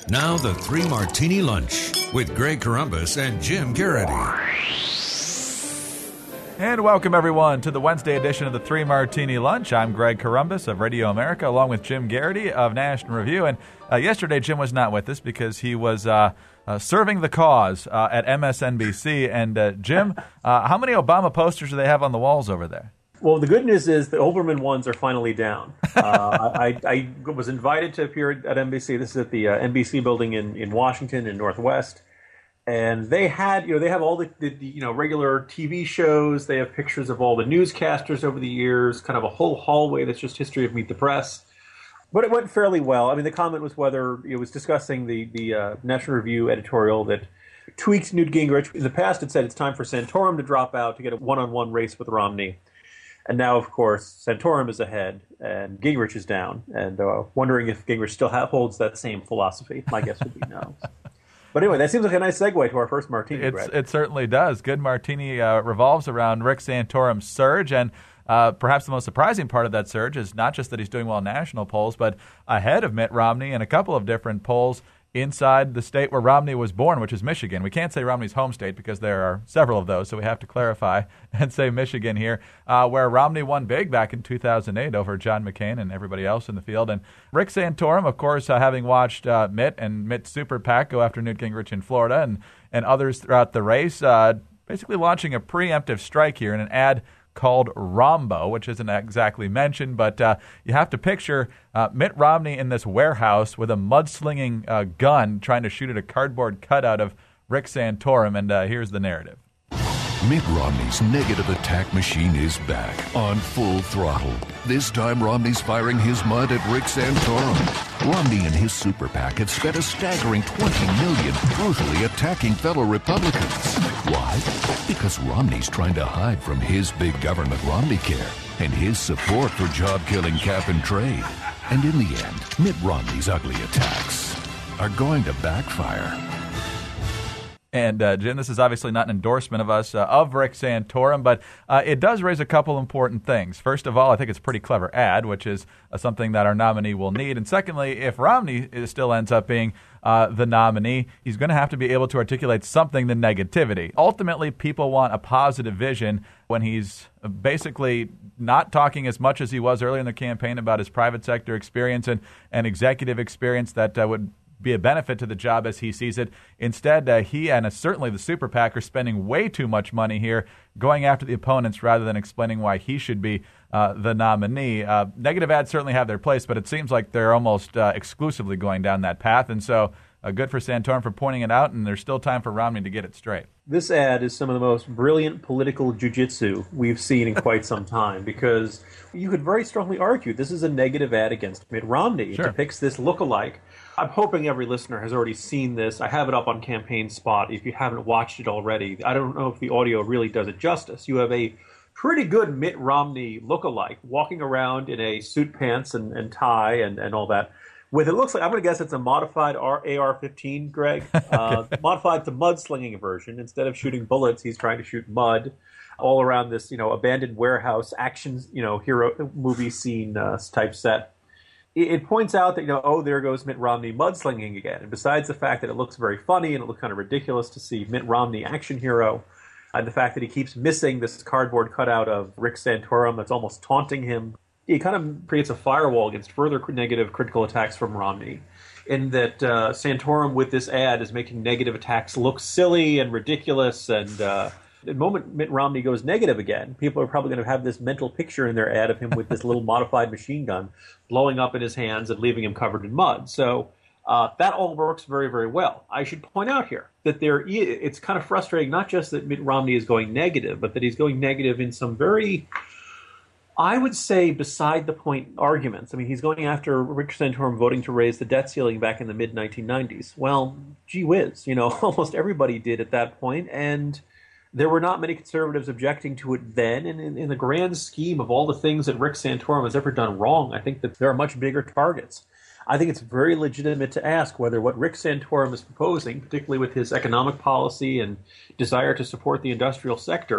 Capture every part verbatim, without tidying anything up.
Now the Three Martini Lunch with Greg Corombos and Jim Garrity. And welcome, everyone, to the Wednesday edition of the Three Martini Lunch. I'm Greg Corombos of Radio America, along with Jim Garrity of National Review. And uh, yesterday, Jim was not with us because he was uh, uh, serving the cause uh, at M S N B C. And, uh, Jim, uh, how many Obama posters do they have on the walls over there? Well, the good news is the Olbermann ones are finally down. Uh, I, I was invited to appear at N B C. This is at the uh, N B C building in, in Washington in Northwest. And they had, you know, they have all the, the, the, you know, regular T V shows. They have pictures of all the newscasters over the years, kind of a whole hallway that's just history of Meet the Press. But it went fairly well. I mean, the comment was whether it was discussing the, the uh, National Review editorial that tweaked Newt Gingrich. In the past, it said it's time for Santorum to drop out to get a one-on-one race with Romney. And now, of course, Santorum is ahead and Gingrich is down. And uh, wondering if Gingrich still ha- holds that same philosophy. My guess would be no. But anyway, that seems like a nice segue to our first martini. It's, it certainly does. Good Martini uh, revolves around Rick Santorum's surge. And uh, perhaps the most surprising part of that surge is not just that he's doing well in national polls, but ahead of Mitt Romney in a couple of different polls inside the state where Romney was born, which is Michigan. We can't say Romney's home state because there are several of those, so we have to clarify and say Michigan here, uh, where Romney won big back in two thousand eight over John McCain and everybody else in the field. And Rick Santorum, of course, uh, having watched uh, Mitt and Mitt's Super PAC go after Newt Gingrich in Florida and, and others throughout the race, uh, basically launching a preemptive strike here in an ad called Rombo, which isn't exactly mentioned, but uh, you have to picture uh, Mitt Romney in this warehouse with a mudslinging uh, gun trying to shoot at a cardboard cutout of Rick Santorum, and uh, here's the narrative. Mitt Romney's negative attack machine is back on full throttle. This time Romney's firing his mud at Rick Santorum. Romney and his super PAC have spent a staggering twenty million dollars brutally attacking fellow Republicans. Why? Because Romney's trying to hide from his big government Romneycare and his support for job-killing cap and trade. And in the end, Mitt Romney's ugly attacks are going to backfire. And, uh, Jim, this is obviously not an endorsement of us, uh, of Rick Santorum, but uh, it does raise a couple important things. First of all, I think it's a pretty clever ad, which is uh, something that our nominee will need. And secondly, if Romney still ends up being uh, the nominee, he's going to have to be able to articulate something than negativity. Ultimately, people want a positive vision when he's basically not talking as much as he was earlier in the campaign about his private sector experience and, and executive experience that uh, would be a benefit to the job as he sees it. Instead, uh, he and uh, certainly the Super PAC are spending way too much money here going after the opponents rather than explaining why he should be uh, the nominee. Uh, negative ads certainly have their place, but it seems like they're almost uh, exclusively going down that path. And so uh, good for Santorum for pointing it out, and there's still time for Romney to get it straight. This ad is some of the most brilliant political jujitsu we've seen in quite some time, because you could very strongly argue this is a negative ad against Mitt Romney. Sure. It depicts this look-alike. I'm hoping every listener has already seen this. I have it up on Campaign Spot if you haven't watched it already. I don't know if the audio really does it justice. You have a pretty good Mitt Romney look-alike walking around in a suit pants and, and tie and, and all that. With it looks like, I'm going to guess it's a modified A R fifteen, Greg. Uh, modified to mudslinging version. Instead of shooting bullets, he's trying to shoot mud all around this, you know, abandoned warehouse action, you know, hero movie scene uh, type set. It points out that, you know, oh, there goes Mitt Romney mudslinging again. And besides the fact that it looks very funny and it looks kind of ridiculous to see Mitt Romney action hero, and the fact that he keeps missing this cardboard cutout of Rick Santorum that's almost taunting him, it kind of creates a firewall against further negative critical attacks from Romney. In that uh, Santorum with this ad is making negative attacks look silly and ridiculous, and uh, the moment Mitt Romney goes negative again, people are probably going to have this mental picture in their ad of him with this little modified machine gun blowing up in his hands and leaving him covered in mud. So uh, that all works very, very well. I should point out here that there, it's kind of frustrating, not just that Mitt Romney is going negative, but that he's going negative in some very, I would say, beside the point arguments. I mean, he's going after Rick Santorum voting to raise the debt ceiling back in the mid nineteen nineties. Well, gee whiz, you know, almost everybody did at that point, and there were not many conservatives objecting to it then, and in, in the grand scheme of all the things that Rick Santorum has ever done wrong, I think that there are much bigger targets. I think it's very legitimate to ask whether what Rick Santorum is proposing, particularly with his economic policy and desire to support the industrial sector,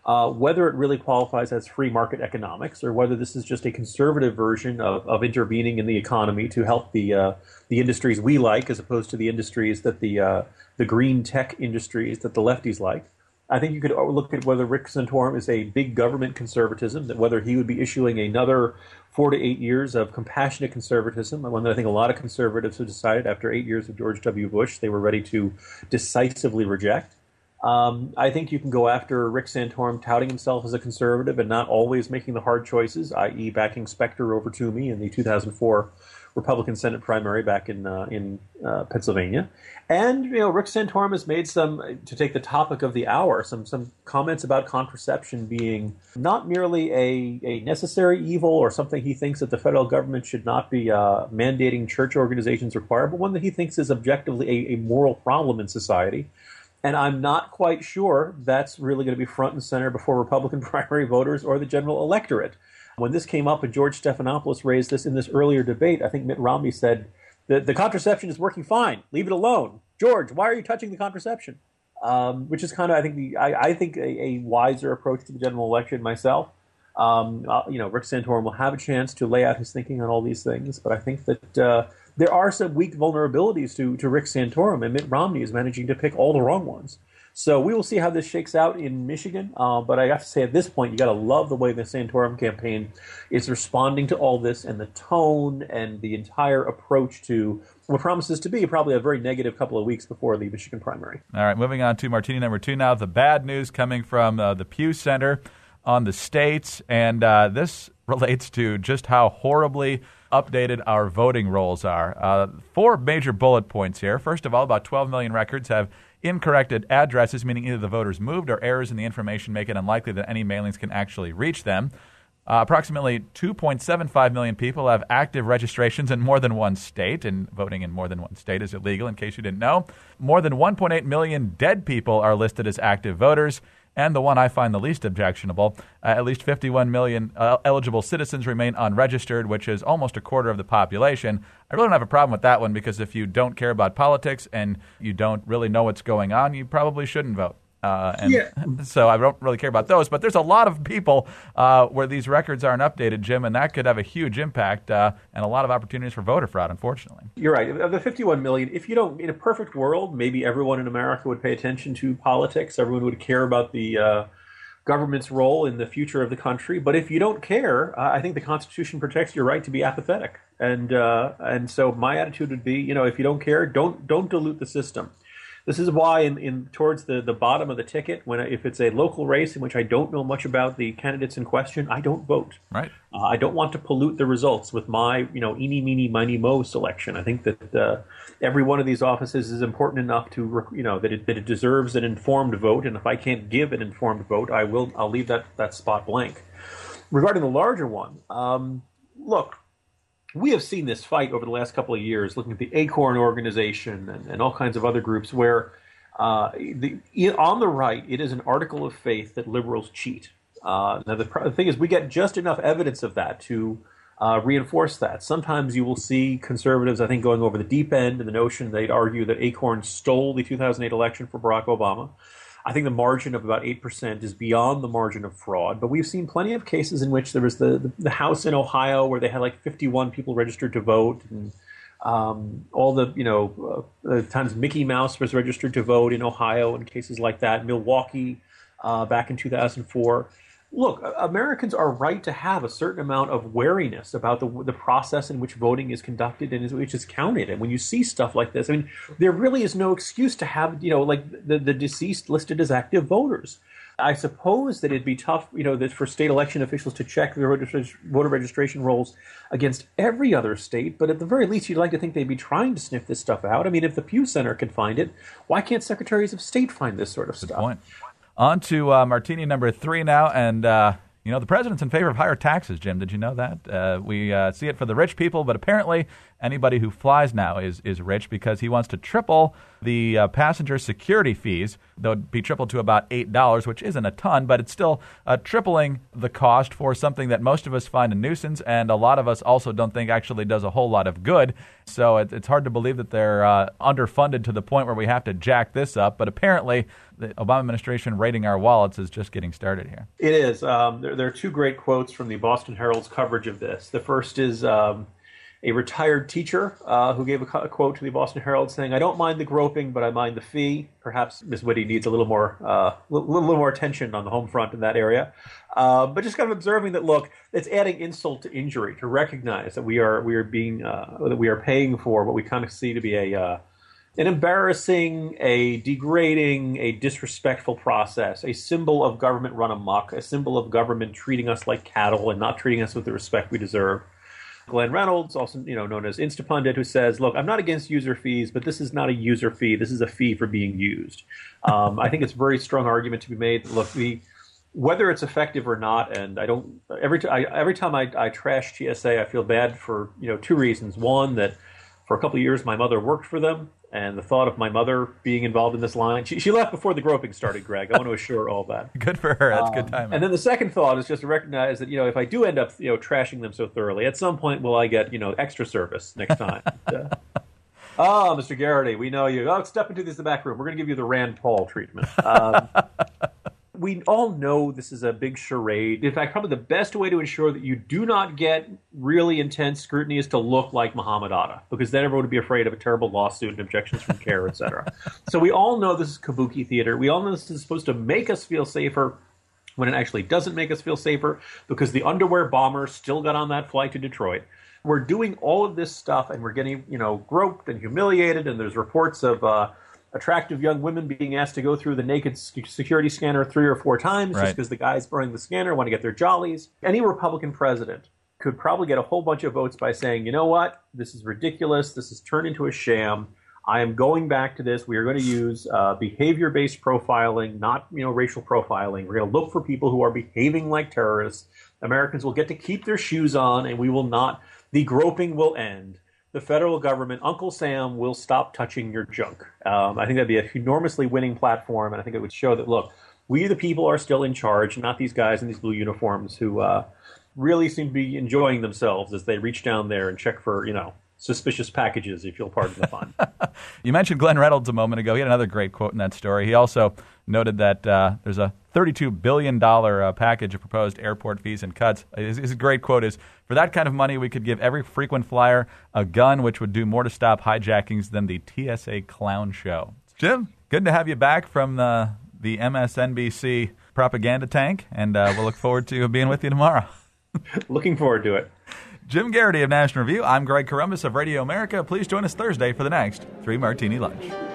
uh, whether it really qualifies as free market economics or whether this is just a conservative version of, of intervening in the economy to help the uh, the industries we like as opposed to the industries that the uh, the green tech industries that the lefties like. I think you could look at whether Rick Santorum is a big government conservatism, that whether he would be issuing another four to eight years of compassionate conservatism, one that I think a lot of conservatives have decided after eight years of George W. Bush they were ready to decisively reject. Um, I think you can go after Rick Santorum touting himself as a conservative and not always making the hard choices, that is backing Specter over Toomey in the two thousand four Republican Senate primary back in uh, in uh, Pennsylvania. And, you know, Rick Santorum has made some, to take the topic of the hour, some some comments about contraception being not merely a, a necessary evil or something he thinks that the federal government should not be uh, mandating church organizations require, but one that he thinks is objectively a, a moral problem in society. And I'm not quite sure that's really going to be front and center before Republican primary voters or the general electorate. When this came up and George Stephanopoulos raised this in this earlier debate, I think Mitt Romney said, the, the contraception is working fine. Leave it alone. George, why are you touching the contraception? Um, which is kind of, I think, the I, I think a, a wiser approach to the general election myself. Um, uh, you know, Rick Santorum will have a chance to lay out his thinking on all these things, but I think that uh, there are some weak vulnerabilities to, to Rick Santorum, and Mitt Romney is managing to pick all the wrong ones. So we will see how this shakes out in Michigan. Uh, but I have to say, at this point, you got to love the way the Santorum campaign is responding to all this, and the tone and the entire approach to what promises to be probably a very negative couple of weeks before the Michigan primary. All right, moving on to Martini number two now. The bad news coming from uh, the Pew Center on the states, and uh, this relates to just how horribly updated our voting rolls are. Uh, four major bullet points here. First of all, about twelve million records have incorrect addresses, meaning either the voters moved or errors in the information make it unlikely that any mailings can actually reach them. Uh, approximately two point seven five million people have active registrations in more than one state, and voting in more than one state is illegal, in case you didn't know. More than one point eight million dead people are listed as active voters. And the one I find the least objectionable, uh, at least fifty-one million uh, eligible citizens remain unregistered, which is almost a quarter of the population. I really don't have a problem with that one, because if you don't care about politics and you don't really know what's going on, you probably shouldn't vote. Uh, and yeah. So I don't really care about those. But there's a lot of people uh, where these records aren't updated, Jim, and that could have a huge impact uh, and a lot of opportunities for voter fraud, unfortunately. You're right. Of the fifty-one million, if you don't, in a perfect world, maybe everyone in America would pay attention to politics. Everyone would care about the uh, government's role in the future of the country. But if you don't care, uh, I think the Constitution protects your right to be apathetic. And uh, and so my attitude would be, you know, if you don't care, don't don't dilute the system. This is why, in, in towards the, the bottom of the ticket, when I, if it's a local race in which I don't know much about the candidates in question, I don't vote. Right. Uh, I don't want to pollute the results with my, you know, eeny, meeny, miny, mo selection. I think that uh, every one of these offices is important enough to, you know, that it that it deserves an informed vote. And if I can't give an informed vote, I will. I'll leave that that spot blank. Regarding the larger one, um, look. We have seen this fight over the last couple of years, looking at the Acorn organization and, and all kinds of other groups where uh, the, on the right, it is an article of faith that liberals cheat. Uh, now, the, the thing is, we get just enough evidence of that to uh, reinforce that. Sometimes you will see conservatives, I think, going over the deep end in the notion they'd argue that Acorn stole the two thousand eight election for Barack Obama. I think the margin of about eight percent is beyond the margin of fraud, but we've seen plenty of cases in which there was the, the, the House in Ohio where they had like fifty-one people registered to vote, and um, all the, you know, uh, times Mickey Mouse was registered to vote in Ohio and cases like that, Milwaukee uh, back in two thousand four. Look, Americans are right to have a certain amount of wariness about the the process in which voting is conducted and which is counted. And when you see stuff like this, I mean, there really is no excuse to have, you know, like the, the deceased listed as active voters. I suppose that it'd be tough, you know, that for state election officials to check their voter registration rolls against every other state. But at the very least, you'd like to think they'd be trying to sniff this stuff out. I mean, if the Pew Center can find it, why can't secretaries of state find this sort of Good stuff? Point. On to uh, Martini number three now, and uh, you know the president's in favor of higher taxes. Jim, did you know that? Uh, we uh, see it for the rich people, but apparently anybody who flies now is, is rich because he wants to triple the uh, passenger security fees. They'll be tripled to about eight dollars, which isn't a ton, but it's still uh, tripling the cost for something that most of us find a nuisance, and a lot of us also don't think actually does a whole lot of good. So it, it's hard to believe that they're uh, underfunded to the point where we have to jack this up, but apparently the Obama administration raiding our wallets is just getting started here. It is. Um, there, there are two great quotes from the Boston Herald's coverage of this. The first is um, a retired teacher uh, who gave a, a quote to the Boston Herald saying, "I don't mind the groping, but I mind the fee." Perhaps Miz Witte needs a little more, uh, little, little more attention on the home front in that area. Uh, but just kind of observing that, look, it's adding insult to injury to recognize that we are we are being uh, that we are paying for what we kind of see to be a uh, an embarrassing, a degrading, a disrespectful process, a symbol of government run amok, a symbol of government treating us like cattle and not treating us with the respect we deserve. Glenn Reynolds, also you know known as Instapundit, who says, "Look, I'm not against user fees, but this is not a user fee. This is a fee for being used." Um, I think it's a very strong argument to be made. Look, the whether it's effective or not, and I don't every t- I, every time I, I trash T S A, I feel bad for you know two reasons. One, that for a couple of years my mother worked for them, and the thought of my mother being involved in this line, she, she left before the groping started, Greg. I want to assure all that. Good for her. That's um, good timing. And then the second thought is just to recognize that, you know, if I do end up, you know, trashing them so thoroughly, at some point will I get, you know, extra service next time. uh, oh, Mister Garrity, we know you. Oh, step into this in the back room. We're going to give you the Rand Paul treatment. Um, we all know this is a big charade. In fact, probably the best way to ensure that you do not get really intense scrutiny is to look like Muhammad Atta, because then everyone would be afraid of a terrible lawsuit and objections from CARE, et cetera. So we all know this is kabuki theater. We all know this is supposed to make us feel safer when it actually doesn't make us feel safer, because the underwear bomber still got on that flight to Detroit. We're doing all of this stuff, and we're getting, you know, groped and humiliated, and there's reports of uh, attractive young women being asked to go through the naked security scanner three or four times right. just because the guys running the scanner want to get their jollies. Any Republican president could probably get a whole bunch of votes by saying, you know what, this is ridiculous, this has turned into a sham, I am going back to this, we are going to use uh, behavior-based profiling, not you know racial profiling. We're going to look for people who are behaving like terrorists. Americans will get to keep their shoes on, and we will not, the groping will end. The federal government, Uncle Sam, will stop touching your junk. Um, I think that'd be an enormously winning platform, and I think it would show that, look, we the people are still in charge, not these guys in these blue uniforms who uh, really seem to be enjoying themselves as they reach down there and check for, you know, suspicious packages, if you'll pardon the fun. You mentioned Glenn Reynolds a moment ago. He had another great quote in that story. He also noted that uh, there's a thirty-two billion dollars uh, package of proposed airport fees and cuts. His, his great quote is, "For that kind of money, we could give every frequent flyer a gun, which would do more to stop hijackings than the T S A clown show." Jim, good to have you back from the, the M S N B C propaganda tank, and uh, we'll look forward to being with you tomorrow. Looking forward to it. Jim Garrity of National Review. I'm Greg Corombos of Radio America. Please join us Thursday for the next Three Martini Lunch.